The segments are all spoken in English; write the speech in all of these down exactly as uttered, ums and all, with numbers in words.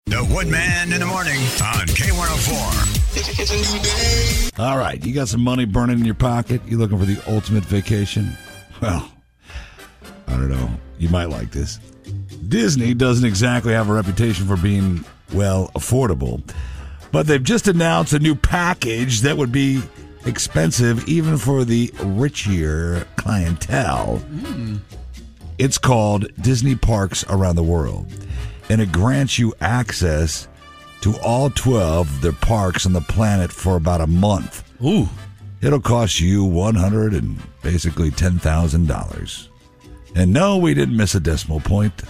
The Woodman in the morning on K one oh four. It's a new day. All right, you got some money burning in your pocket. You looking for the ultimate vacation? Well, I don't know. You might like this. Disney doesn't exactly have a reputation for being, well, affordable. But they've just announced a new package that would be expensive even for the richer clientele. Mm. It's called Disney Parks Around the World. And it grants you access to all twelve of their parks on the planet for about a month. Ooh. It'll cost you one hundred and basically ten thousand dollars. And no, we didn't miss a decimal point.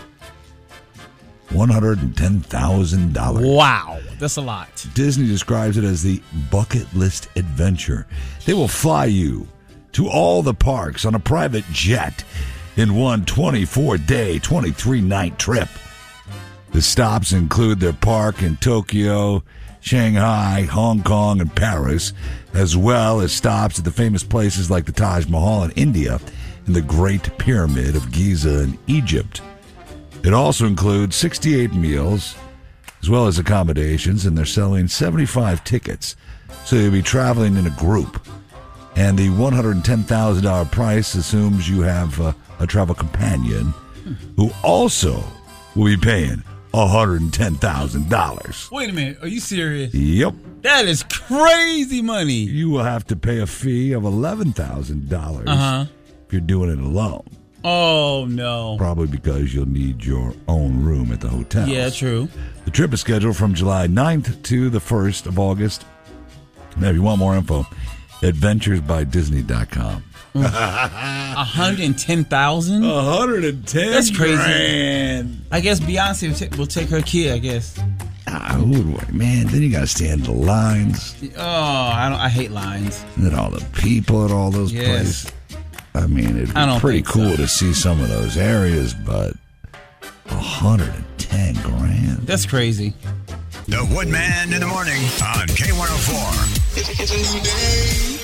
one hundred ten thousand dollars. Wow, that's a lot. Disney describes it as the bucket list adventure. They will fly you to all the parks on a private jet in one twenty-four day, twenty-three night trip. The stops include their park in Tokyo, Shanghai, Hong Kong, and Paris, as well as stops at the famous places like the Taj Mahal in India and the Great Pyramid of Giza in Egypt. It also includes sixty-eight meals, as well as accommodations, and they're selling seventy-five tickets, so you'll be traveling in a group. And the one hundred ten thousand dollars price assumes you have uh, a travel companion who also will be paying one hundred ten thousand dollars. Wait a minute. Are you serious? Yep. That is crazy money. You will have to pay a fee of eleven thousand dollars uh-huh. if you're doing it alone. Oh, no. Probably because you'll need your own room at the hotel. Yeah, true. The trip is scheduled from July ninth to the first of August. Now, if you want more info, adventures by disney dot com. one hundred ten thousand dollars? one hundred ten That's crazy. Grand. I guess Beyonce will, t- will take her kid, I guess. Ah, who would, man, then you got to stand in the lines. Oh, I don't. I hate lines. And then all the people at all those yes. places. I mean, it'd be pretty cool so. to see some of those areas, but one hundred ten grand. That's crazy. The Woodman in the morning on K one oh four. It's a new day.